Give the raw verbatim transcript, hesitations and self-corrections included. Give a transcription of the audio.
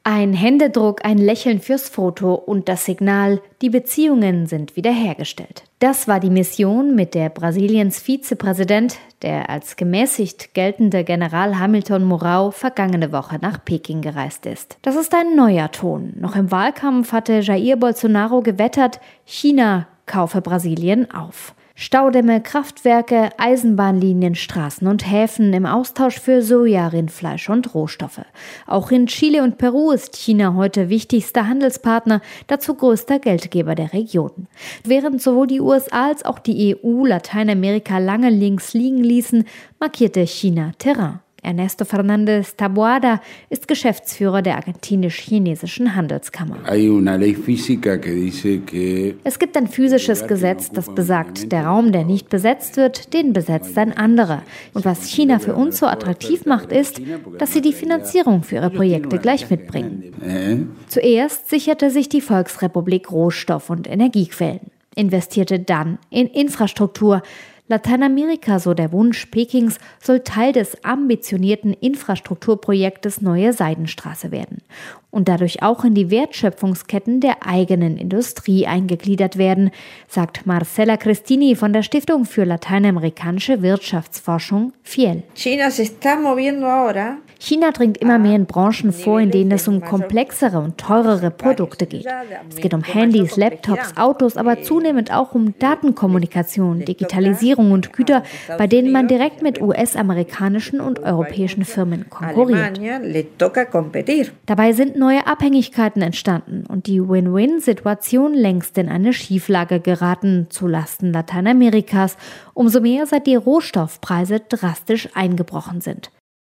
Ein Händedruck, ein Lächeln fürs Foto und das Signal, die Beziehungen sind wiederhergestellt. Das war die Mission, mit der Brasiliens Vizepräsident, der als gemäßigt geltende General Hamilton Mourão, vergangene Woche nach Peking gereist ist. Das ist ein neuer Ton. Noch im Wahlkampf hatte Jair Bolsonaro gewettert, China kaufe Brasilien auf. Staudämme, Kraftwerke, Eisenbahnlinien, Straßen und Häfen im Austausch für Soja, Rindfleisch und Rohstoffe. Auch in Chile und Peru ist China heute wichtigster Handelspartner, dazu größter Geldgeber der Region. Während sowohl die U S A als auch die E U Lateinamerika lange links liegen ließen, markierte China Terrain. Ernesto Fernández Taboada ist Geschäftsführer der argentinisch-chinesischen Handelskammer. Es gibt ein physisches Gesetz, das besagt, der Raum, der nicht besetzt wird, den besetzt ein anderer. Und was China für uns so attraktiv macht, ist, dass sie die Finanzierung für ihre Projekte gleich mitbringen. Zuerst sicherte sich die Volksrepublik Rohstoff- und Energiequellen, investierte dann in Infrastruktur. Lateinamerika, so der Wunsch Pekings, soll Teil des ambitionierten Infrastrukturprojektes Neue Seidenstraße werden und dadurch auch in die Wertschöpfungsketten der eigenen Industrie eingegliedert werden, sagt Marcela Cristini von der Stiftung für lateinamerikanische Wirtschaftsforschung Fiel. China dringt immer mehr in Branchen vor, in denen es um komplexere und teurere Produkte geht. Es geht um Handys, Laptops, Autos, aber zunehmend auch um Datenkommunikation, Digitalisierung und Güter, bei denen man direkt mit U S-amerikanischen und europäischen Firmen konkurriert. Dabei sind neue Abhängigkeiten entstanden und die Win-Win-Situation längst in eine Schieflage geraten, zulasten Lateinamerikas, umso mehr seit die Rohstoffpreise drastisch eingebrochen sind.